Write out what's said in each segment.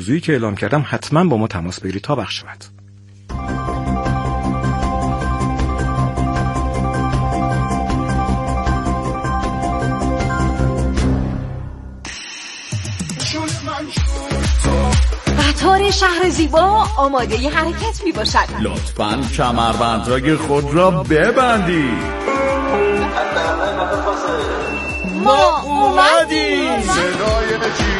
موضوعی که اعلام کردم حتما با ما تماس بگیرید تا وقت شود. قطار شهر زیبا آماده ی حرکت می باشد. لطفاً کمربندهای خود را ببندید. ما اومدیم. صدای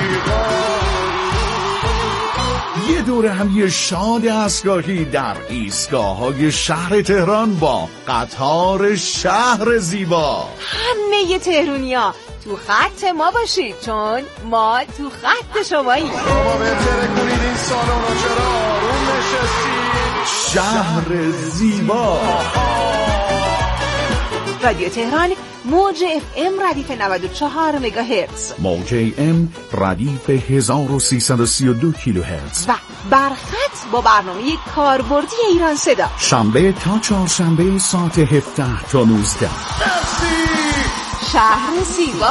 یه دوره همی شاد اسگاهی در ایستگاه‌های شهر تهران با قطار شهر زیبا. همه تهرونیا تو خط ما باشید، چون ما تو خط شماییم. شما بهتره کنید این سالونا چرا آروم نشستید. شهر زیبا. رادیو تهران موج FM ردیف 94 مگاهرتز، موج AM ردیف 1332 کیلوهرتز و برخط با برنامه کاربردی ایران صدا، شنبه تا چهارشنبه ساعت 17 تا 19. شهر زیبا.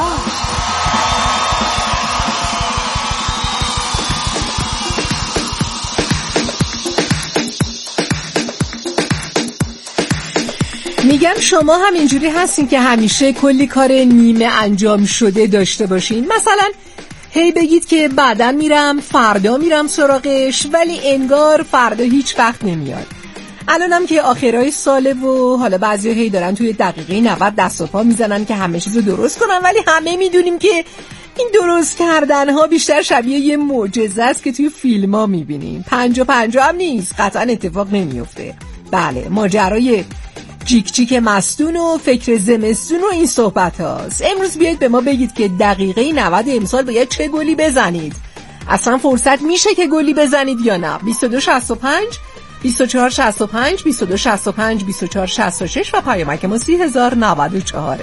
میگم شما هم اینجوری هستین که همیشه کلی کار نیمه انجام شده داشته باشین. مثلا هی بگید که بعدا میرم، فردا میرم سراغش، ولی انگار فردا هیچ وقت نمیاد. الانم که آخرای ساله و حالا بعضیا هی دارن توی دقیقه 90 دست و پا میزنن که همه چیزو درست کنن، ولی همه میدونیم که این درست کردنها بیشتر شبیه یه معجزه است که توی فیلم‌ها میبینیم. 50-50 هم نیست، قطعا اتفاق نمیفته. بله، ماجرای جیک جیک مستون و فکر زمستون و این صحبت هاست. امروز بیاید به ما بگید که دقیقه 90 امسال باید چه گلی بزنید. اصلا فرصت میشه که گلی بزنید یا نه؟ 2265 2465 2265 2466 و پیامک ما 3094.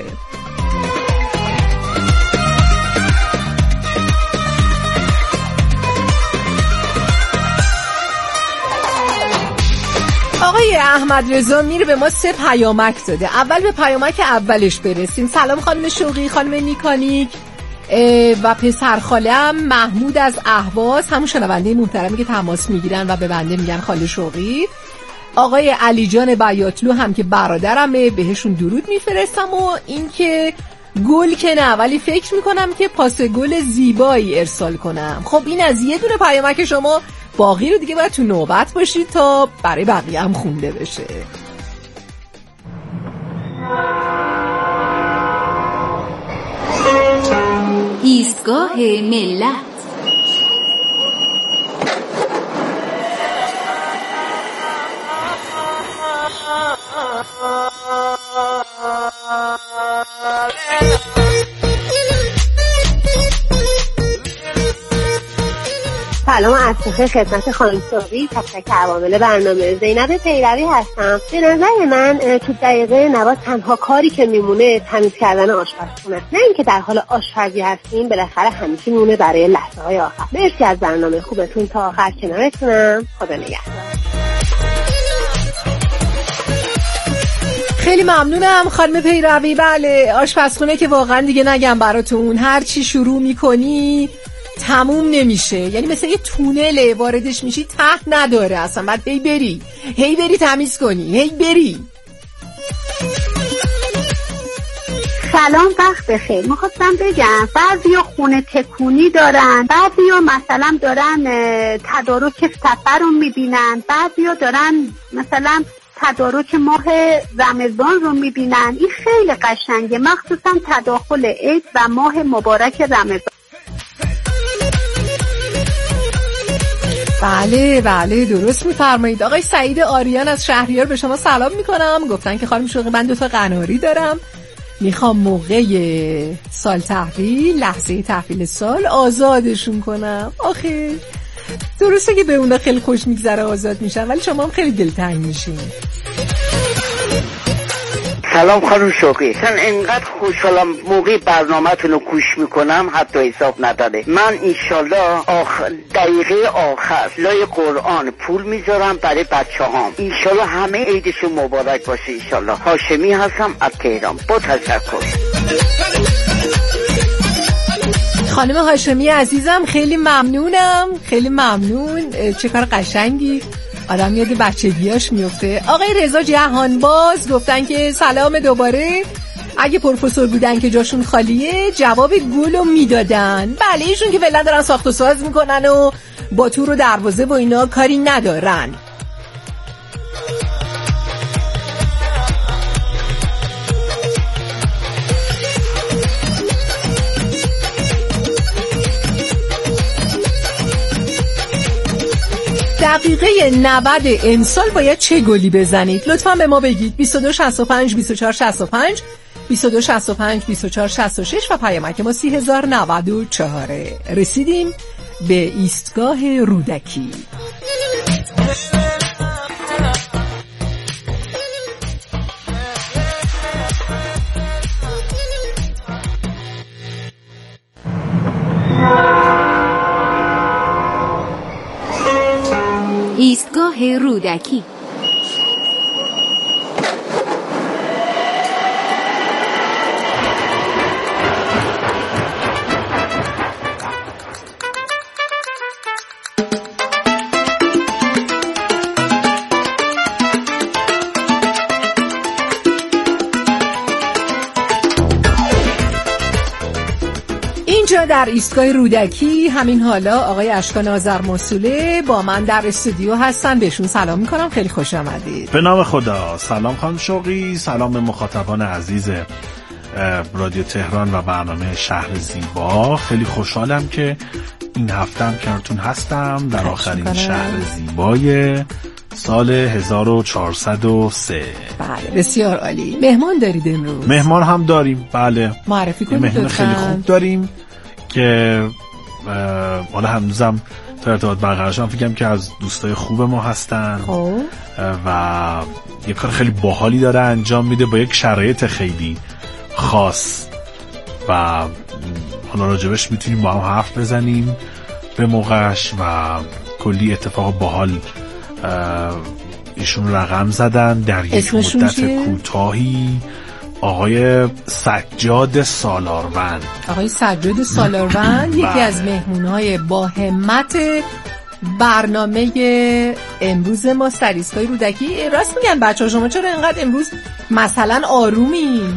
آقای احمد رضا میر به ما 3 پیامک داده. اول به پیامک اولش برسیم. سلام خانم شوقی، خانم نیکانیک و پسر خالم محمود از اهواز، همون شنونده محترمی که تماس میگیرن و به بنده میگن خاله شوقی. آقای علی جان بیاتلو هم که برادرمه، بهشون درود میفرستم. و این که گل که نه، ولی فکر میکنم که پاس گل زیبایی ارسال کنم. خب این از یه دونه پیامک شما، باقی رو دیگه باید تو نوبت باشید تا برای بقیه هم خونده بشه. ایستگاه ملت. سلام عرض می‌کنم خدمت خانم شوقی، تک تک عوامل برنامه. زینب پیروی هستم. به نظر من تو دقیقه 90 تنها کاری که میمونه تمیز کردن آشپزخونه. نه اینکه در حال آشپزی هستیم، بالاخره همیشه میمونه برای لحظه‌های آخر. مرسی از برنامه خوبتون، تا آخر کنارتونم. خدا نگهدار. خیلی ممنونم خانم پیروی. بله، آشپزخونه که واقعا دیگه نگم براتون، هر چی شروع میکنی تموم نمیشه. یعنی مثل یه تونله، واردش میشی ته نداره اصلا، بعد هی بری تمیز کنی، هی بری. سلام، وقت بخیر. میخواستم بگم بعضیا خونه تکونی دارن، بعضیا مثلا دارن تدارک سفر رو میبینن، بعضیا دارن مثلا تدارک ماه رمضان رو میبینن. این خیلی قشنگه، مخصوصا تداخل عید و ماه مبارک رمضان. بله درست میفرمایید. آقای سعید آریان از شهریار به شما سلام میکنم. گفتن که خانم شوقی من 2 تا قناری دارم، میخوام موقع سال تحویل، لحظه تحویل سال آزادشون کنم. آخه درسته که به اونا خیلی خوش میگذره آزاد میشن، ولی شما هم خیلی دلتنگ میشین. سلام خانم شوقی، من انقدر خوشحالم موقع برنامه‌تون رو گوش میکنم حتی حساب نداره. من انشالله دقیقه آخر لای قرآن پول میذارم برای بچه‌هام. انشالله همه عیدشون مبارک باشه. انشالله. هاشمی هستم از تهران. با تشکر. خانم هاشمی عزیزم خیلی ممنونم، خیلی ممنون. چه کار قشنگی، آدم یاد بچگیاش میفته. آقای رضا جهانباز گفتن که سلام دوباره، اگه پروفسور بودن که جاشون خالیه جواب گلو میدادن. بله ایشون که فعلا دارن ساخت و ساز میکنن و با تور و دروازه و اینا کاری ندارن. دقیقه 90 امسال باید چه گلی بزنید؟ لطفاً به ما بگید. 2265 2465 2265 2466 و پیامک ما 3094. رسیدیم به ایستگاه رودکی. ایستگاه رودکی. اینجا در ایستگاه رودکی همین حالا آقای اشکان آذرمسئوله با من در استودیو هستن. بهشون سلام میکنم، خیلی خوش آمدید. به نام خدا. سلام خانم شوقی، سلام به مخاطبان عزیز رادیو تهران و برنامه شهر زیبا. خیلی خوشحالم که این هفتم کنارتون هستم در آخرین شهر زیبای سال 1403. بله بسیار عالی. مهمان دارید امروز؟ مهمان هم داریم، بله. معرفی کنید. مهمان خیلی خوب داریم که حالا هنوزم تا ارتباط برقرار شدم، فکرم که از دوستای خوب ما هستن و یه کار خیلی باحالی داره انجام میده با یک شرایط خیلی خاص و حالا راجبش میتونیم با هم حرف بزنیم به موقعش و کلی اتفاق باحال ایشون رقم زدن در یک مدت کوتاهی. آقای سجاد سالاروند. آقای سجاد سالاروند یکی از مهمونهای با همت برنامه امروز ما در ایستگاه رودکی. راست میگن بچه‌ها شما چرا اینقدر امروز مثلا آرومین؟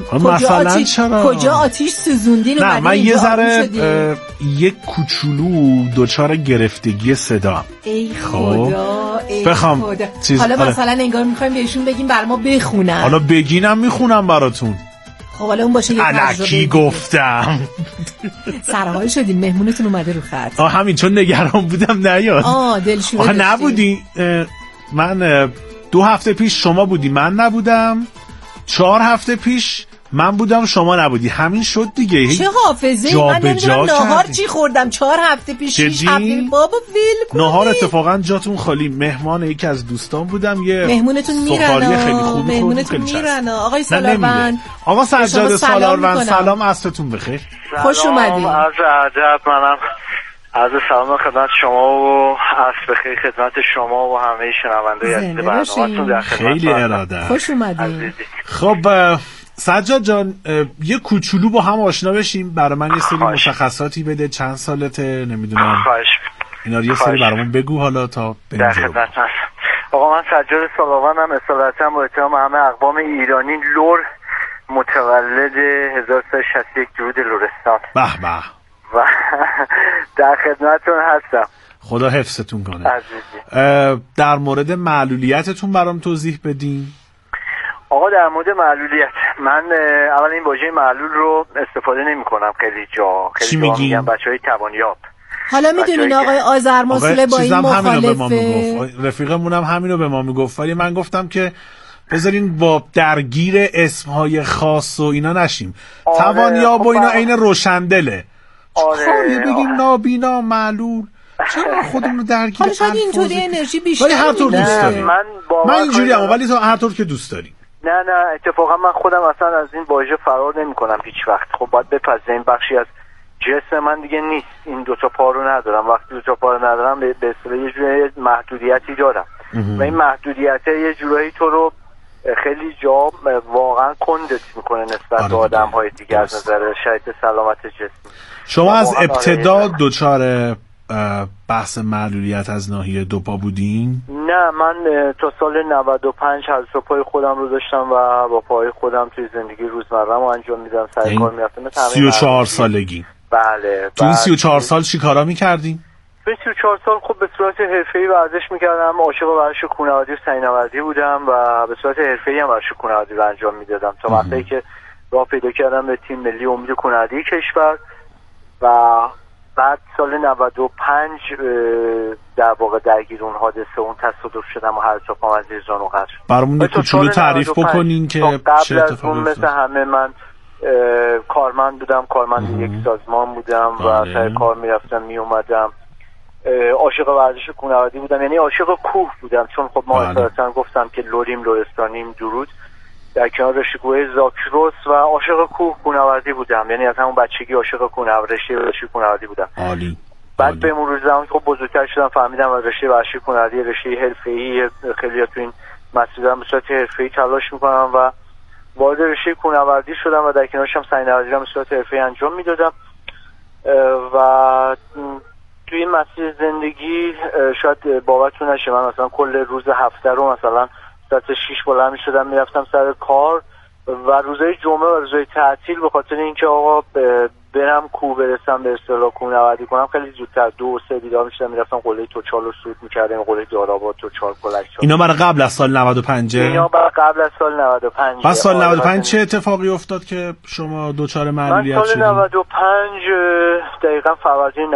کجا آتیش سوزوندین؟ نه من یه ذره یک کوچولو دوچار گرفتگی صدا. ای خدا ای بخوام خدا. حالا مثلا انگار میخوایم بهشون بگیم بر ما بخونن. حالا بگینم میخونم براتون. خب حالا اون باشه. الکی گفتم. سرحال شدیم مهمونتون اومده رو خط. همین چون نگران بودم نیاد. دلشوره نبودی. من 2 هفته پیش شما بودی من نبودم، 4 هفته پیش من بودم شما نبودی، همین شد دیگه. چه حافظه من نمیدونم نهار چی خوردم 4 هفته پیش 6 هفته بابا ویل کنی. نهار اتفاقا جاتون خالی. مهمان یکی از دوستان بودم، یه مهمونتون میرن خیلی خوبی مهمونتون میرن. آقای سالاروند، آقا سجاد سالاروند سلام عصرتون بخیر. خوش اومدید. عرض ادب. منم عرض سلام خدمت شما و عصر بخیر خدمت شما و همه شنوندگان عزیز برنامه‌تون در خدمت. خیلی اراده. خوش اومدید. خب سجاد جان یه کوچولو با هم آشنا بشیم، برای من یه سری مشخصاتی بده. چند سالته؟ نمیدونم اینا رو یه سری برامون بگو حالا تا در خدمت هستم. آقا من سجاد سالاروندم، اصالتا با احترام همه اقوام ایرانی لور، متولد 1361 درود لرستان. به به. و در خدمتتون هستم. خدا حفظتون کنه. عزیزی. در مورد معلولیتتون برام توضیح بدین. آقا در مورد معلولیت، من اول این واژه معلول رو استفاده نمی کنم خیلی جا میگم بچهای توانیاب. حالا میدونین آقای آذرمسئوله با این مخالفه. رفیقمون هم همینو به ما میگفت، ولی من گفتم که بذارین با درگیر اسمهای خاص و اینا نشیم. توانیاب و اینا عین روشندله. آره بگیم نابینا معلول، چرا خودمون رو درگیر حالا شاید اینطوری انرژی بیشتر. ولی هر طور دوست داری. من اینجوری ام، ولی تو هر طور که دوست داری. نه اتفاقا من خودم اصلا از این واژه فرار نمی‌کنم هیچ وقت. خب باید بپذیریم بخشی از جسم من دیگه نیست. این 2 تا پا رو ندارم. وقتی 2 تا پا رو ندارم به اصطلاح یه جوری محدودیتی دارم و این محدودیت یه جورایی تو رو خیلی جا واقعا کندت میکنه نسبت به آدم‌های دیگه از نظر شرایط سلامت جسمی. شما از ابتدا دچار بحث معلولیت از ناحیه دو پا بودین؟ نه، من تا سال 95 هر دو پای خودم رو داشتم و با پای خودم توی زندگی روزمره‌مو انجام میدم، سر کار میرفتم. 34 سالگی. بله. تو این 34 سال چی کارا میکردین؟ تو 34 سال خب به صورت حرفه‌ای ورزش میکردم، عاشق ورزش کوهنوردی و سنگ‌نوردی بودم و به صورت حرفه‌ای هم ورزش کوهنوردی رو انجام میدادم تا وقتی که راه پیدا کردم به تیم ملی امید کوهنوردی کشور و بعد سال 95 در واقع درگیر اون حادثه اون تصادف شدم و هر جا پام از زیر زانو قطع شد. برامون یه کوچولو تعریف بکنین که چه اتفاقی افتاد. مثل همه من کارمند بودم، کارمند یک سازمان بودم و سر کار میرفتم میومدم. عاشق ورزش کوهنوردی بودم، یعنی عاشق کوه بودم، چون خب ما اصلا گفتم که لوریم لرستانیم درود در کنار رشته‌کوهی زاکروس و عاشق کوهنوردی بودم، یعنی از همون بچگی عاشق کوهنوردی بودم. عالی. بعد به مرور زمان خب بزرگتر شدم فهمیدم از رشته ورزش کوهنوردی رشته حرفه‌ای، خیلی‌ها تو این مسئله به صورت حرفه‌ای تلاش می‌کنم و وارد رشته کوهنوردی شدم و در کنارش هم سنگ‌نوردی رو به صورت حرفه‌ای انجام میدادم و توی این مسیر زندگی شاید باورتون نشه من مثلا کل روز هفته رو مثلا ساعت 6 بلند می‌شدم میرفتم سر کار و روزهای جمعه و روزهای تعطیل به خاطر اینکه آقا برم کوه برسم به اصطلاح کوهنوردی کنم خیلی زودتر 2 و 3 بیدار می‌شدم میرفتم قله توچال رو صعود می‌کردم، قله دارآباد، توچال، کلکچال. اینا برای قبل از سال 95. اینا برای قبل از سال 95. پس سال 95 چه اتفاقی افتاد که شما دوچار معلولیت شدید؟ من سال 95 دقیقاً فروردین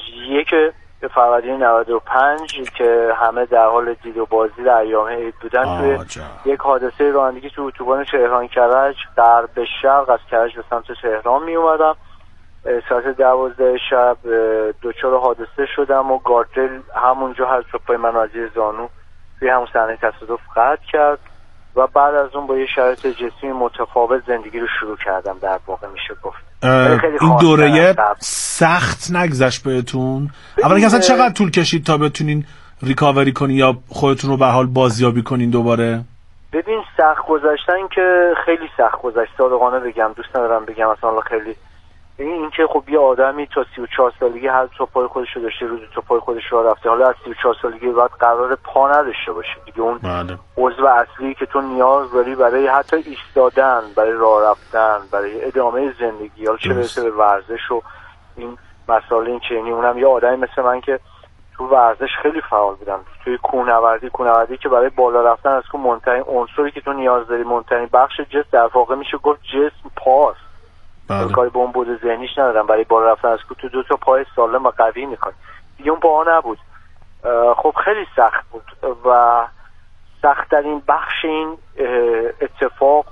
95 فروردین 95 که همه در حال دید و بازی در ایام عید بودن توی یک حادثه رانندگی تو اتوبان تهران کرج غرب به شرق از کرج به سمت تهران می اومدم. ساعت 12 شب دچار حادثه شدم و گاردل همونجا هر چوبای من از زانو توی همون صحنه تصادف قطع کرد و بعد از اون با یه شرایط جسمی متفاوت زندگی رو شروع کردم. در واقع میشه گفت این دوره سخت نگذشت بهتون؟ اولا که اصلا چقدر طول کشید تا بتونین ریکاوری کنین یا خودتون رو به حال بازیابی کنین دوباره؟ ببین سخت گذشتن که خیلی سخت گذشت، صادقانه بگم، دوست ندارم بگم اصلا خیلی این که خب یه آدمی تا 34 سالگی هر تو پای خودش رو داشته، روز تو پای خودش رو رفته، حالا از 34 سالگی بعد قرار پا نداشته باشه دیگه. اون عضو اصلی که تو نیاز داری برای حتی ایستادن، برای راه رفتن، برای ادامه زندگی، حالا چه برسه به ورزش و این مسائل این چنینی. اونم یه آدمی مثل من که تو ورزش خیلی فعال بودم، توی کوهنوردی که برای بالا رفتن از کوه مهمترین عنصری که تو نیاز داری، مهمترین بخش جسم در واقع میشه گفت جسم پاست. کاری به اون بود ذهنیش ندارم، برای بالا رفتن از کوه تو 2 تا پای سالم و قوی میخواد دیگه، اون پاها نبود. خب خیلی سخت بود و سخت‌ترین بخش این اتفاق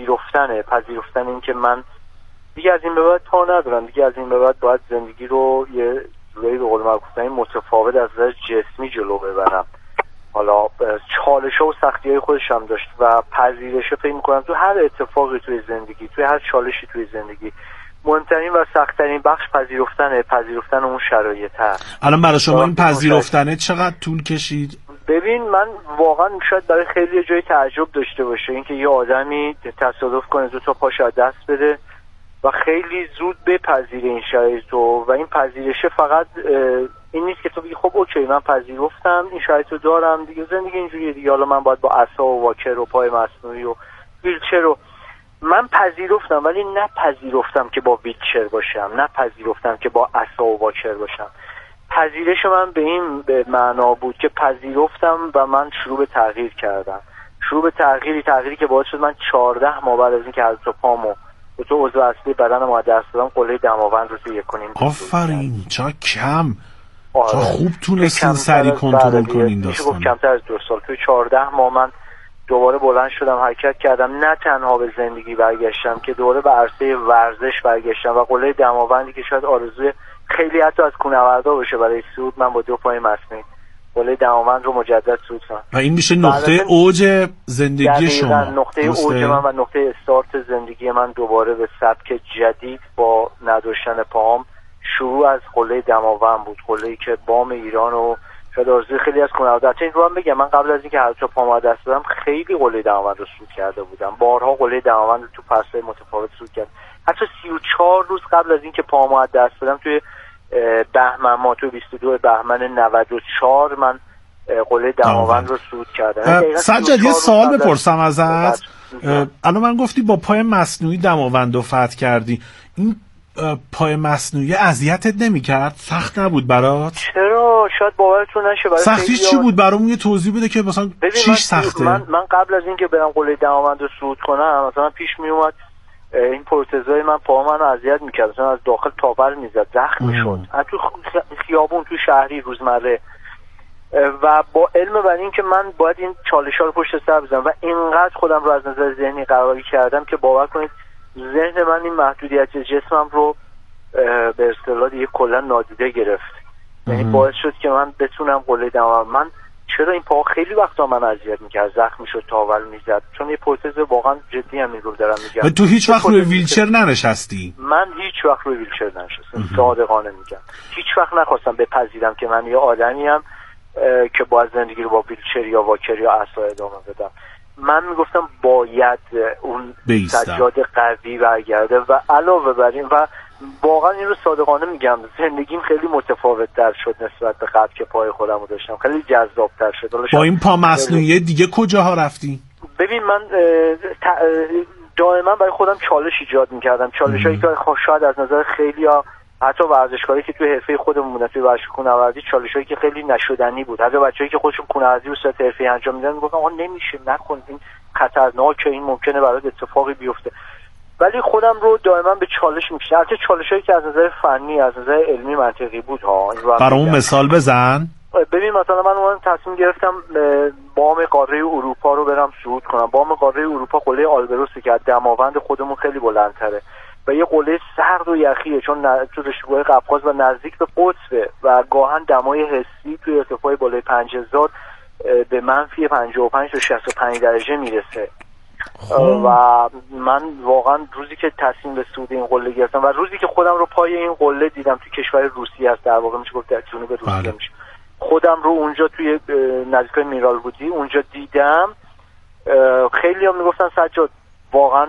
پذیرفتن این که من دیگه از این به بعد پا ندارم، دیگه از این به بعد باید زندگی رو یه جوری به قول معروف متفاوت از نظر جسمی جلو ببرم. حالا چالش‌ها و سختی‌های خودش هم داشت و پذیرش فکر می‌کنم تو هر اتفاقی توی زندگی، توی هر چالشی توی زندگی مهمترین و سخت‌ترین بخش پذیرفتن اون شرایط هست. الان برای شما این پذیرفتنه چقدر طول کشید؟ ببین من واقعا شاید برای خیلی جای تعجب داشته باشه اینکه یه آدمی تصادف کنه 2 تا پاش از دست بده و خیلی زود بپذیره این شرایط رو و این پذیرشه فقط این نیست که تو بگی خب اوکی من پذیرفتم این شرایط رو دارم دیگه، زندگی اینجوریه دیگه، حالا من باید با عصا و واکر و پای مصنوعی و ویلچر رو من پذیرفتم، ولی نپذیرفتم که با ویلچر باشم، نپذیرفتم که با عصا و واکر باشم. پذیرش من به این معنا بود که پذیرفتم و من شروع به تغییر کردم، تغییری که باعث شد من 14 ماه بعد از این که از تو پامو به تو عضو اصلی بدنم از دست دادم قله دماوند رو توی 1.5 آفرین چه کم چه خوب تونستین سری کنترل کنین داستان. میشه کمتر از 2 سال توی 14 ماه من دوباره بلند شدم، حرکت کردم، نه تنها به زندگی برگشتم که دوباره به عرصه ورزش برگشتم و قله دماوندی که شاید آرزوی خیلی حتی از کوهنوردا باشه برای صعود، من با 2 پای مصنوعی قله دماوند رو مجدد صعود کردم و این میشه نقطه اوج زندگی شما. نقطه اوج من و نقطه استارت زندگی من دوباره به سبک جدید با نداشتن پاهم شروع از قله دماوند بود، قله‌ای که بام ایران رو شاید آرزوی خیلی از خانواده. این رو هم بگم من قبل از اینکه هر جا پامو دست بدم خیلی قله دماوند رو صعود کرده بودم، بارها قله دماوند رو تو فصل‌های متفاوت صعود کردم. حتی 34 روز قبل از اینکه پامو دست بدم توی بهمن ماه، تو 22 بهمن 94 من قله دماوند رو صعود کردم. سجاد یه سوال بپرسم ازت. الان من گفتی با پای مصنوعی دماوند رو فتح کردی، این پای مصنوعی اذیتت نمی‌کرد؟ سخت نبود برات؟ چرا؟ شاید باورتون نشه. برای سختیش چی بود؟ برامون یه توضیح بده که مثلا چیش سخته. من قبل از اینکه برم قله دماوند رو صعود کنم مثلا پیش میومد این پروتزای من پا منو اذیت می‌کرد، مثلا از داخل تاول می‌زد، زخم می‌شد. تو خیابون، تو شهری، روزمره. و با علم بر این که من باید این چالش‌ها رو پشت سر بزنم و اینقدر خودم رو از نظر ذهنی قراری کردم که باور کنید ذهن من این محدودیت جسمم رو به اصطلاح دیگه کلا نادیده گرفت. یعنی باعث شد که من بتونم قله دماوند. من چرا این پا خیلی وقتا من اذیت می‌کرد، زخم می‌شد، تاول می‌زد، چون یه پروتز واقعا جدی همین رو دارم میگم. تو هیچ وقت روی ویلچر ننشستی؟ من هیچ وقت روی ویلچر ننشستم، صادقانه میگم. هیچ وقت نخواستم بپذیرم که من یه آدمیم که باید زندگی رو با ویلچر یا واکر یا عصا ادامه بدم. من میگفتم باید اون سجاد قوی برگرده و علاوه بر این و واقعا این رو صادقانه میگم زندگیم خیلی متفاوت تر شد نسبت به قبل که پای خودم رو داشتم، خیلی جذاب تر شد. با این پا مصنوعی دیگه کجاها رفتی؟ ببین من دائما برای خودم چالش ایجاد میکردم، چالشایی که شاید از نظر خیلیا حتی ورزشکاری که توی حرفه خودمون بودن، توی ورزش کوهنوردی، چالشایی که خیلی نشدنی بود. حتی بچه‌ای که خودشون کوهنوردی رو صورت حرفه‌ای انجام میدن میگفتن آقا نمیشه، نکن، این خطرناکه، این ممکنه برات اتفاقی بیفته. ولی خودم رو دائما به چالش میکشیدم، البته چالشایی که از نظر فنی، از نظر علمی، منطقی بود ها. برامون مثال بزن. ببین مثلا من اون تصمیم گرفتم بام قاره اروپا رو برم صعود کنم. بام قاره اروپا قله آلبروس که از دماوند خودمون خیلی بلندتره و یه قله سرد و یخیه، چون تو رشته‌های قفقاز و نزدیک به قطبه و گاهن دمای حسی توی ارتفاع بالای 5000 به منفی 55 تا 65 درجه میرسه. و من واقعا روزی که تصمیم به صعود این قله گرفتم و روزی که خودم رو پای این قله دیدم، تو کشور روسیه است، در واقع میشه گفت در جنوب روسیه میشه، خودم رو اونجا توی نزدیکای میرالبودی اونجا دیدم. خیلی هم میگفتن سجاد واقعا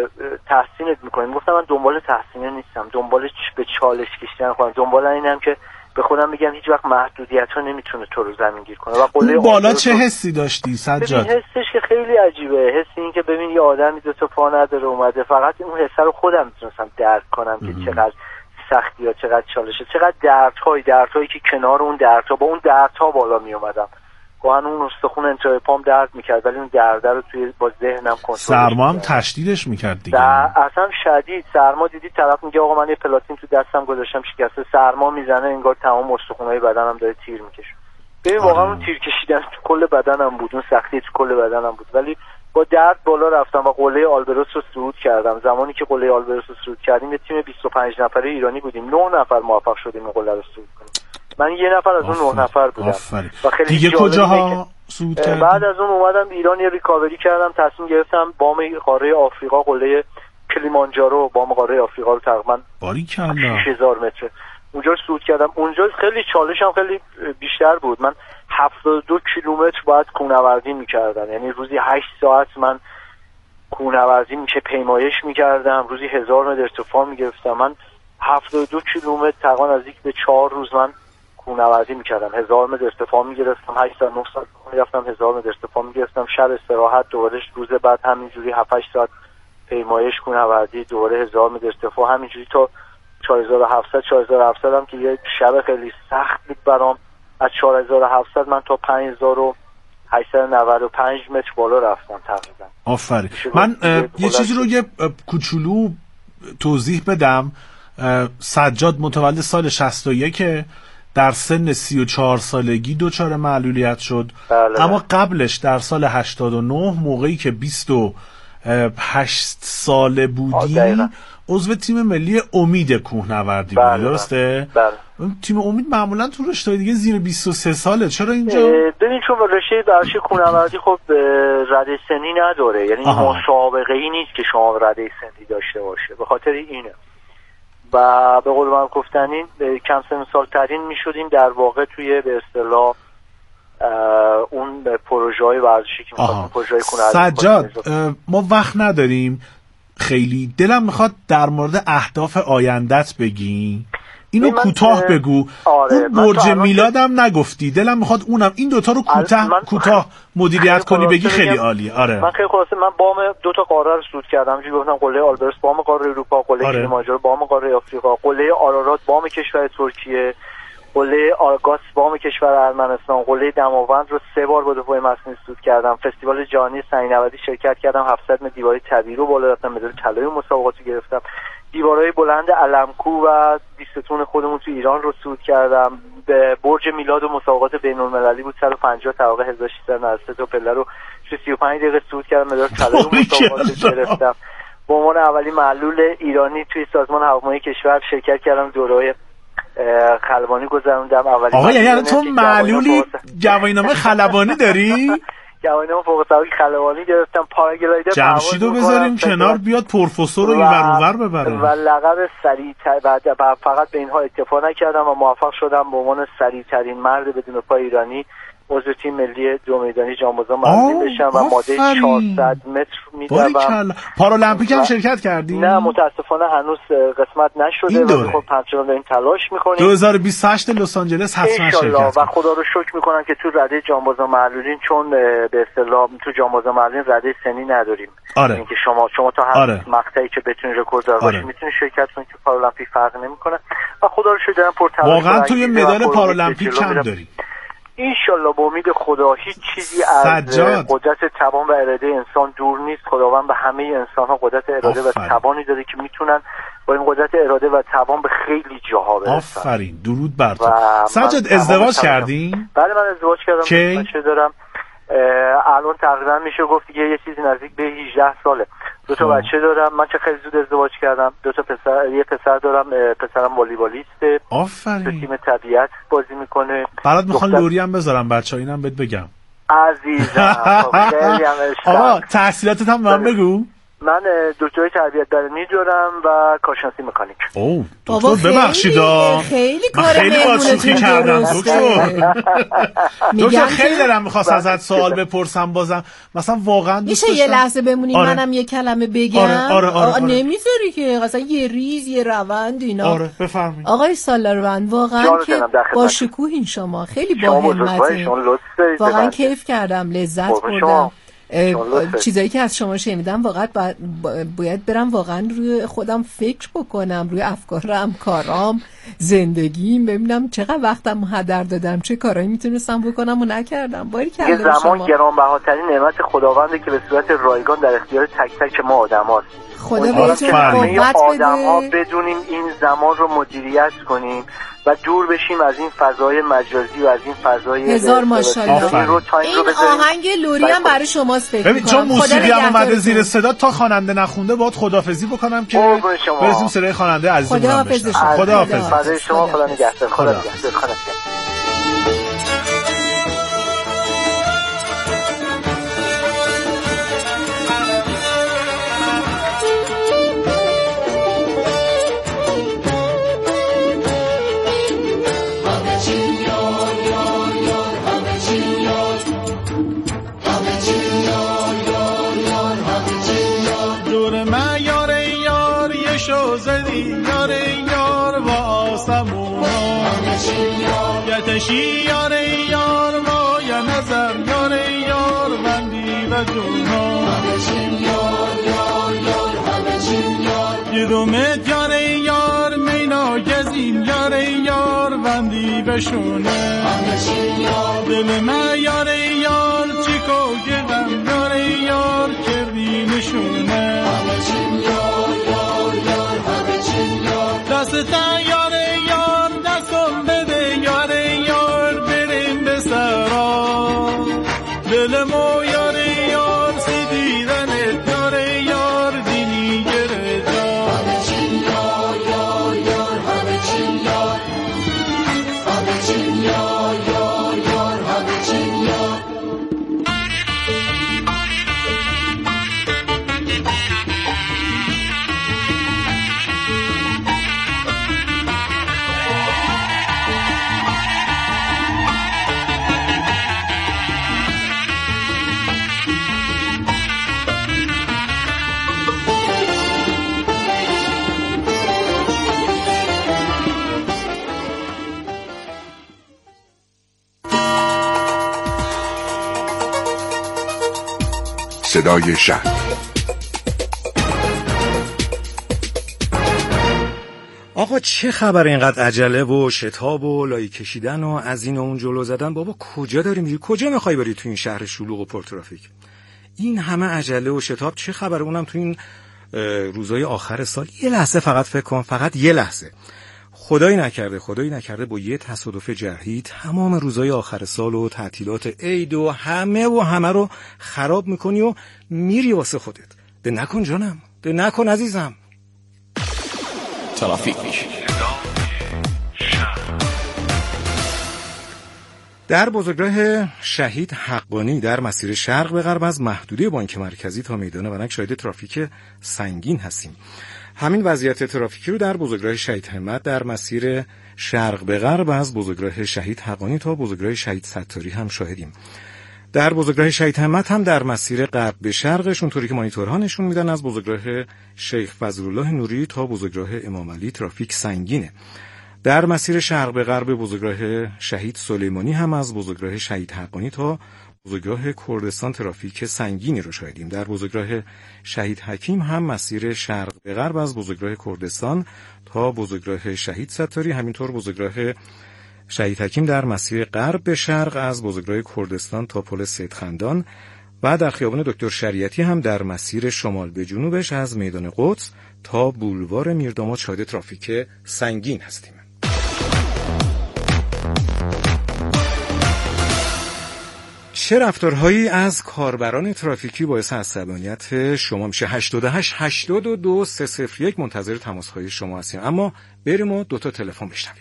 تحسینت میکنیم. گفتم من دنبال تحسینه نیستم، دنبال به چالش کشیدن خودم، دنبال اینم که به خودم میگم هیچ وقت محدودیت ها نمیتونه تو رو زمین گیر کنه. و اون بالا چه حسی داشتی سجاد؟ ببین حسش که خیلی عجیبه، حسی این که ببین یه آدمی دو تا پا نداره اومده، فقط اون حس رو خودم میتونستم درک کنم که چقدر سختی ها، چقدر چالشه، چقدر دردهایی که کنار اون دردها با اون دردها بالا میومدم. گاهن اون استخون انتهای پام درد میکرد ولی اون درده رو توی با ذهنم کنترل. سرما هم تشدیدش میکرد دیگه. اصلا شدید سرما دیدی طرف میگه آقا من یه پلاتین تو دستم گذاشتم شکسته، سرما میزنه انگار تمام استخونای بدنم داره تیر میکشه. ببین واقعا اون تیر کشیدن تو کل بدنم بود، اون سختی تو کل بدنم بود، ولی با درد بالا رفتم و قله آلبروس رو صعود کردم. زمانی که قله آلبروس رو صعود کردیم یه تیم 25 نفره ایرانی بودیم، 9 نفر موفق شدیم این قله رو صعود کنیم. من یه نفر از اون 9 نفر بودم. و خیلی دیگه کجاها صعود کردی؟ بعد از اون اومدم ایران یه ریکاوری کردم، تصمیم گرفتم بام قاره آفریقا، قله کلیمانجارو، بام قاره آفریقا رو تقریبا 6000 متر اونجا صعود کردم. اونجا خیلی چالشم خیلی بیشتر بود. من 72 کیلومتر باید کوهنوردی می‌کردم، یعنی روزی 8 ساعت من کوهنوردی پیمایش می‌کردم، روزی 1000 متر ارتفاع می‌گرفتم. من 72 کیلومتر تقریبا نزدیک به 4 روز من کوهنوردی می‌کردم، 1000 متر ارتفاع می‌گرفتم، 800 900 می‌رفتم، 1000 متر ارتفاع می‌گرفتم، شب استراحت، دوباره روز بعد همینجوری 7 8 ساعت پیمایش کوهنوردی، دوباره 1000 متر ارتفاع، همینجوری تا 4700 4700 هم که یه شب خیلی سخت بود برام. از 4700 من تا 5895 متر بالا رفتم تقریبا. آفرین. من یه چیزی رو یه کوچولو توضیح بدم. سجاد متولد سال 61 در سن 34 سالگی دچار معلولیت شد. بله. اما قبلش در سال 89 موقعی که 28 ساله بودی عضو تیم ملی امید کوهنوردی بودی، درسته؟ بله. تیم امید معمولا تو رشته‌های دیگه زیر 23 ساله، چرا اینجا؟ ببین چون رشته کوهنوردی خب رده سنی نداره، یعنی مسابقه‌ای نیست که شما رده سنی داشته باشه، به خاطر اینه. و به قول من گفتنین کم سن سال ترین میشدیم در واقع توی به اصطلاح پروژه‌های ورزشی که می‌خواستیم پروژه‌های خونه سجاد ما وقت نداریم خیلی، دلم میخواد در مورد اهداف آیندت بگی، اینو کوتاه بگو. اون برج میلادم نگفتی، دلم میخواد اونم این دوتا رو کوتاه مدیریت کنی بگی، خیلی عالیه. آره من خیلی خلاصه من بام 2 تا قاره رو صعود کردم، چی گفتم قله آلبرس بام قاره اروپا، قله کلیمانجارو بام قاره آفریقا، قله آرارات بام کشور ترکیه، قله آرگاس بام کشور ارمنستان، قله دماوند رو 3 بار با دفعه مصنوعی صعود کردم، فستیوال جهانی سنگ‌نوردی شرکت کردم، 700 متر دیواره طبیعی رو بالا رفتم، مدال طلای مسابقات رو گرفتم، دیوارهای بلند علمکو و بیستون خودمون تو ایران رو صعود کردم، به برج میلاد و مسابقات بین‌المللی بود 150 طبقه 1693 تا پله رو 35 دقیقه صعود کردم، مدال طلای مسابقات رو گرفتم. به عنوان اولین معلول ایرانی توی سازمان هواپیمایی کشور شرکت کردم، دوره‌های خلبانی گذروندم. آقا یعنی تو معلولی گواهینامه خلبانی داری؟ گواهینامه فوق السابقه خلبانی گرفتم. پاراگلایدر جمشیدو بذاریم کنار بیاد پروفسور رو اینور اونور ببره و لقب سریعتر بعد فقط به اینها اکتفا نکردم و موفق شدم به عنوان سریعترین مرد بدون پای ایرانی عضو تیم ملی دو میدانی جانبازان معلوم بشم و ماده 400 متر می‌دوم. پارالمپیک هم شرکت کردی؟ نه متاسفانه هنوز قسمت نشده و خب همچنان داریم تلاش می‌کنیم. 2028 لس آنجلس حتما شرکت و خدا رو شکر می‌کنم که تو رده جانبازان معلولین، چون به اصطلاح تو جانبازان معلولین رده سنی نداریم. اینکه شما تا هر مقطعی که بتونی رکورددار باشی میتونی شرکت کنی، تو پارالمپیک فرق نمی‌کنه و خدا رو شکر دارم پرتلاش. واقعا تو یه مدال پارالمپیک کم داری. انشالله با امید خدا هیچ چیزی از قدرت توان و اراده انسان دور نیست. خداوند به همه انسان‌ها قدرت اراده و توانی داده که میتونن با این قدرت اراده و توان به خیلی جاها برسن. آفرین، درود بر تو. سجاد ازدواج کردین؟ بله من ازدواج کردم، بچه دارم. الان تقریبا میشه گفت دیگه یه چیزی نزدیک به 18 ساله. 2 تا بچه دارم. من چه خیلی زود ازدواج کردم. 2 تا پسر، یه پسر دارم، پسرم والیبالیسته. آفرین. تو تیم طبیعت بازی میکنه. برات میخوام لوری هم بذارم بچه‌ها، اینم بهت بگم. عزیزم خیلی هم عشق. آقا تحصیلاتت هم من بگو. من دکترای تربیت بدنی دارم و کارشناسی مکانیک. اوه دکتر ببخشید خیلی کار خیلی باشوخی کردم دکتر خیلی دارم میخواست ازت سوال بپرسم بازم، مثلا واقعا میشه یه لحظه بمونی منم یه کلمه بگم؟ آره. نمیذاری که مثلا یه ریز یه روند اینا. آره بفرمایید. آقای سالاروند واقعا که با شکوهین شما خیلی با همتین، واقعا کیف کردم، لذت بردم. چیزایی که از شما شنیدم واقعا باید برم واقعا روی خودم فکر بکنم، روی افکارم، کارام، زندگیم، ببینم چقدر وقتم هدر دادم، چه کارایی میتونستم بکنم و نکردم. باری یه زمان گرانبهاترین نعمت خداونده که به صورت رایگان در اختیار تک تک ما آدماست. خدا بهتون قوت آدم‌ها بدونیم این زمان رو مدیریت کنیم و دور بشیم از این فضای مجازی و از این فضای هزار ماشاءالله. این آهنگ لوری هم برای شماست فکر کنم. چون موسیقی هم اومده زیر صدا، تا خواننده نخونده باید خداحافظی بکنم که برسیم سر خواننده عزیزمون. خداحافظ. خداحافظ. برای شما خدا نگهدار. خدا نگهدار. یتشی یار یار ما یا نظر یار یار بندی و جونا یه دومت یار یار مینا گزین یار یار بندی بشونه دل من یار یار چیکو گرم یار یار کردی نشونه دست تا یار یار دستم بده یار یار بریم به سرا دل مو یار یار سیدیدنت یار یار دینی گره جا همه چین یار یار یار همه چین یار همه چین یار یار یار همه چین یار صدای شهر. آقا چه خبر اینقدر عجله و شتاب و لای کشیدن و از این و اون جلو زدن؟ بابا کجا داری میری؟ کجا میخوای بری تو این شهر شلوغ و پرترافیک؟ این همه عجله و شتاب چه خبر؟ اونم تو این روزای آخر سال. یه لحظه فقط فکر کن، فقط یه لحظه. خدایی نکرده با یه تصادف جرحی تمام روزای آخر سال و تعطیلات عید و همه رو خراب میکنی و میری واسه خودت. ده نکن جانم، ده نکن عزیزم. ترافیک. در بزرگراه شهید حقانی در مسیر شرق به غرب از محدوده بانک مرکزی تا میدان ونک شاهد ترافیک سنگین هستیم. همین وضعیت ترافیکی رو در بزرگراه شهید همت در مسیر شرق به غرب از بزرگراه شهید حقانی تا بزرگراه شهید ستاری هم شاهدیم. در بزرگراه شهید همت هم در مسیر غرب به شرقش اونطوری که مانیتورها نشون میدن از بزرگراه شیخ فضلالله نوری تا بزرگراه امام علی ترافیک سنگینه. در مسیر شرق به غرب بزرگراه شهید سلیمانی هم از بزرگراه شهید حقانی تا بزرگراه کردستان ترافیک سنگینی رو شاهدیم. در بزرگراه شهید حکیم هم مسیر شرق به غرب از بزرگراه کردستان تا بزرگراه شهید ستاری، همینطور بزرگراه شهید حکیم در مسیر غرب به شرق از بزرگراه کردستان تا پل سید خندان و در خیابان دکتر شریعتی هم در مسیر شمال به جنوبش از میدان قدس تا بولوار میرداماد شاهد ترافیک سنگین هستیم. چه رفتارهایی از کاربران ترافیکی باعث عصبانیت شما میشه؟ 88 82 301 منتظر تماس‌های شما هستیم. اما بریم و 2 تا تلفن بشنویم.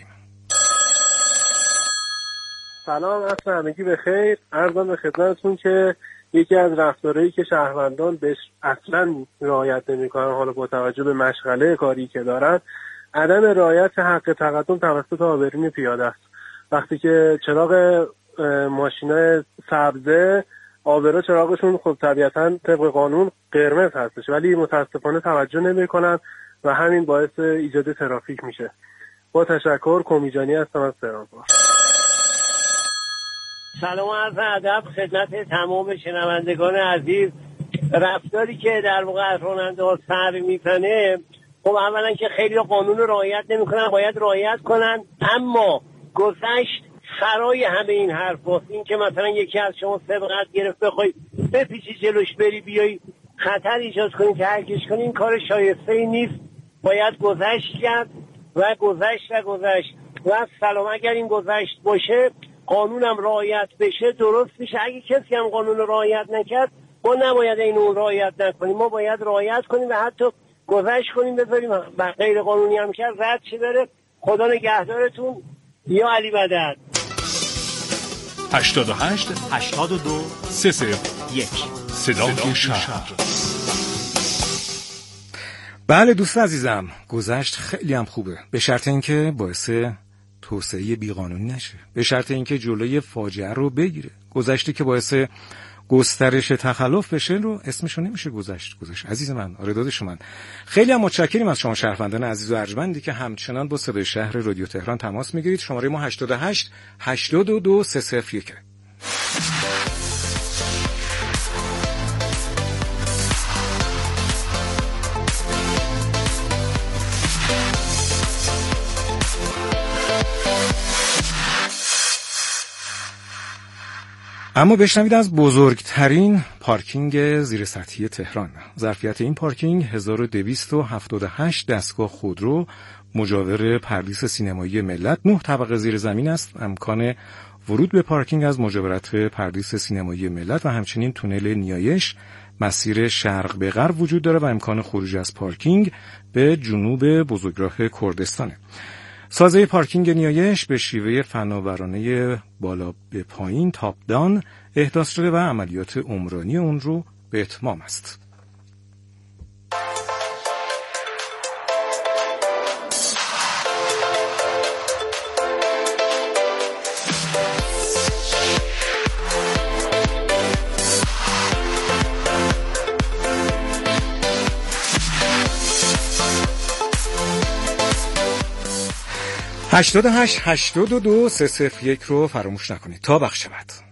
سلام، عصر همگی بخیر. عرضم به خدمتتون که یکی از رفتارهایی که شهروندان بهش اصلا رعایت نمی‌کنن، حالا با توجه به مشغله کاری که دارن، عدم رعایت حق تقدم توسط آبرین پیاده است. وقتی که چراغ ماشینای سبزه، آبرا چراغشون خب طبیعتاً طبق قانون قرمز هستش، ولی متاسفانه توجه نمی‌کنن و همین باعث ایجاد ترافیک میشه. با تشکر، کمیجانی هستم از تهران‌پور. سلام و عرض ادب خدمت تمام شنوندگان عزیز. رفتاری که در واقع از راننده‌ها سر میزنه، خب اولا که خیلی قانون رو رعایت نمی‌کنن، باید رعایت کنن، اما گذشت سرای همه این حرفاست. این که مثلا یکی از شما سبقت گرفت بخوای بپیچی جلوش بری بیای خطر ایجاد کنی که هرکش کنی، این کار شایسته ای نیست. باید گذشت کرد و گذشت و سلام. اگر این گذشت باشه، قانونم رعایت بشه، درست میشه. اگه کسی هم قانون رعایت نکرد، ما نباید این اون رعایت نکنیم، ما باید رعایت کنیم و حتی گذشت کنیم، بذاریم غیر قانونی هم کرد رد شه بره. خدا نگهدارتون. یا علی مدد. 88 82 301 صدای شهر. بله دوست عزیزم، گذشت خیلی هم خوبه، به شرط اینکه باعث توسعه بیقانونی نشه، به شرط اینکه جلوی فاجعه رو بگیره. گذشتی که باعث گسترش تخلف بشه رو اسمشو نمیشه گذشت عزیز من. آره داداش من. خیلی هم متشکریم از شما شهروندان عزیز و ارجمندی که همچنان با صدای شهر رادیو تهران تماس میگیرید. شماره ما 88 82 301. اما بشنوید از بزرگترین پارکینگ زیر سطحی تهران. ظرفیت این پارکینگ 1278 دستگاه خودرو مجاور پردیس سینمایی ملت، 9 طبقه زیر زمین است. امکان ورود به پارکینگ از مجاورت پردیس سینمایی ملت و همچنین تونل نیایش مسیر شرق به غرب وجود داره و امکان خروج از پارکینگ به جنوب بزرگراه کردستانه. سازه پارکینگ نیایش به شیوه فناورانه بالا به پایین تاپ دان احداث شده و عملیات عمرانی اون رو به اتمام است. هشتاد و 82 301 رو فراموش نکنید. تا بخش بعد.